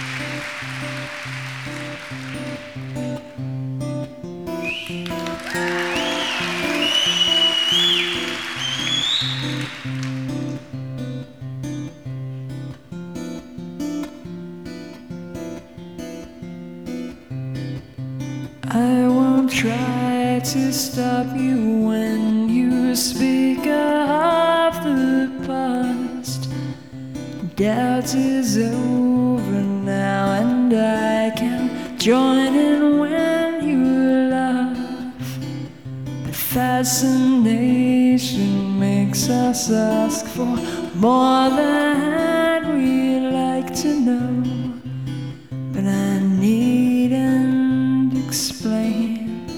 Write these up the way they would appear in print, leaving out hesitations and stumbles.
I won't try to stop you when you speak of the past. Doubt is over now, and I can join in when you laugh. But fascination makes us ask for more than we like to know. But I needn't explain.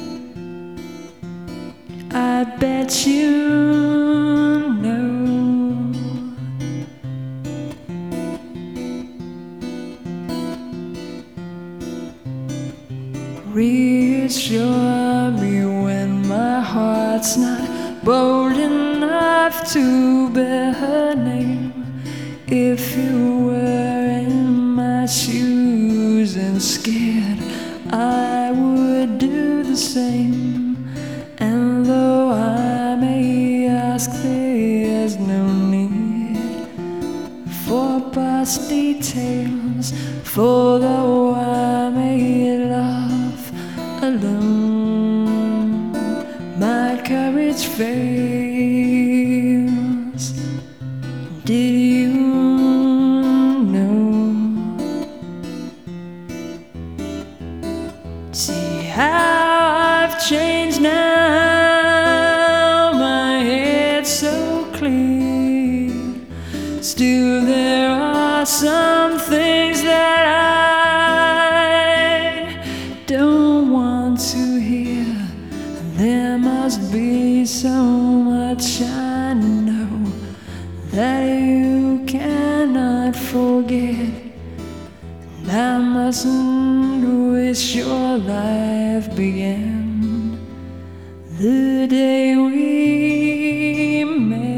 I bet you know. Reassure me when my heart's not bold enough to bear her name. If you were in my shoes and scared, I would do the same. And though I may ask, there's no need for past details, for though I may laugh alone, my courage fails. Did you know? See how I've changed now, my head's so clear. Still there are some things that I don't want to hear. There must be so much I know that you cannot forget. And I mustn't wish your life began the day we met.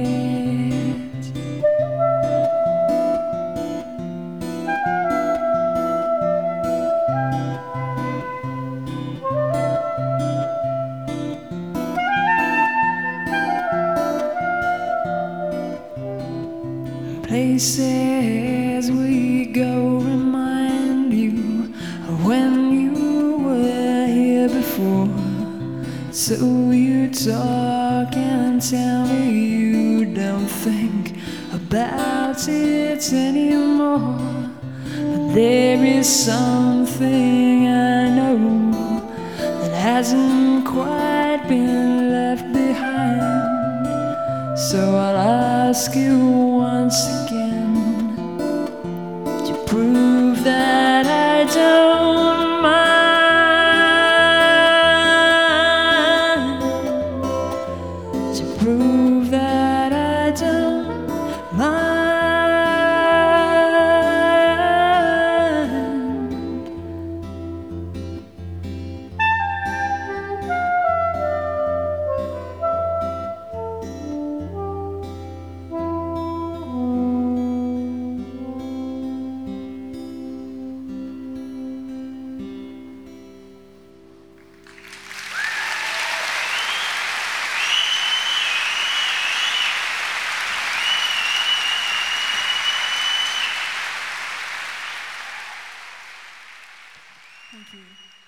Places we go remind you of when you were here before. So you talk and tell me you don't think about it anymore. But there is something I know that hasn't quite been left behind. So I'll ask you once again to prove that I don't mind, to prove that I don't mind. Thank you.